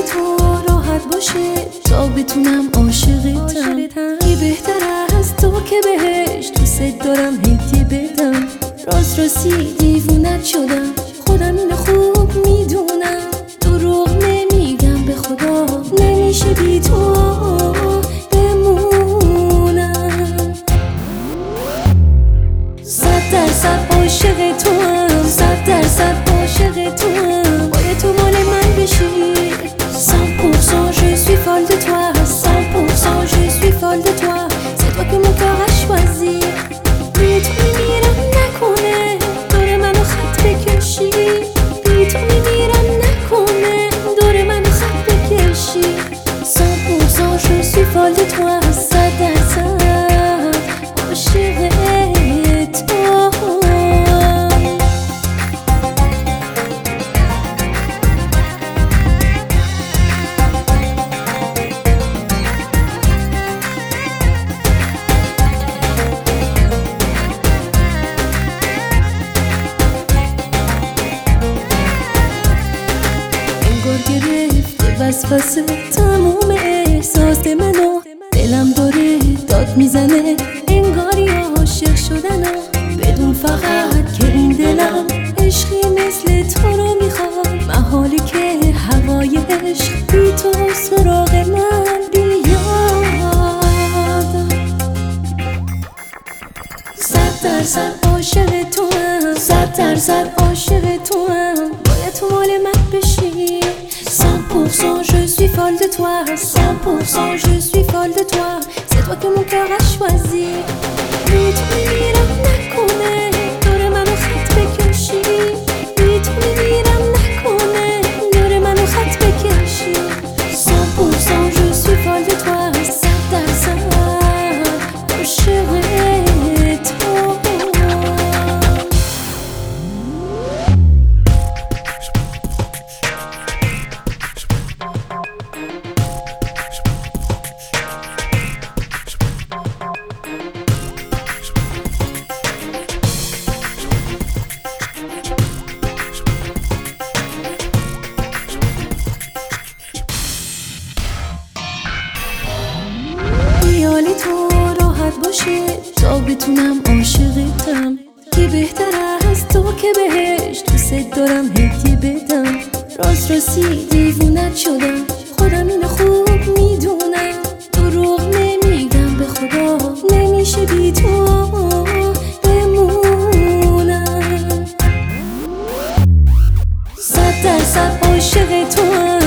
تو راحت باشه تا بتونم عاشقتم. کی بهتر از تو که بهش دوست دارم هدیه بدم. راستی دیوونت شدم، خودم اینو خوب میدونم. دروغ نمیگم به خدا، نمیشه بی تو بمونم. 100% عاشق توام، 100% عاشق توام. باید تو مال من بشی. 100% je suis folle de toi, 100% je suis folle de toi. C'est toi que mon cœur a choisi. بی تو میمیرم نکنه دور منو خط بکشی. بی تو میمیرم نکنه دور منو خط بکشی. 100% je suis folle de toi, 100% عاشق تو. گرفته وسوسه تموم احساس منو. دلم داره داد میزنه انگاری عاشق شدنم. بدون فقط که این دلم عشقی مثل تو رو میخواد. محالی که هوای عشق بی تو سراغ من بیاد. 100% عاشق توام، 100% عاشق توام. باید تو مال من بشی. 100% je suis folle de toi, 100% je suis folle de toi. C'est toi que mon cœur a choisi. بی تو میمیرم نکنه دور منو خط بکشی. بی تو میمیرم نکنه دور منو خط بکشی. 100% je suis folle de toi, 100% عاشق تو. خیالی تو راحت باشه تا بتونم عاشقتم. کی بهتر از تو که بهش دوست دارم هدیه بدم. راستی دیوونت شدم، خودم اینو خوب میدونم. دروغ نمیگم به خدا، نمیشه بی تو بمونم. 100% عاشق توام،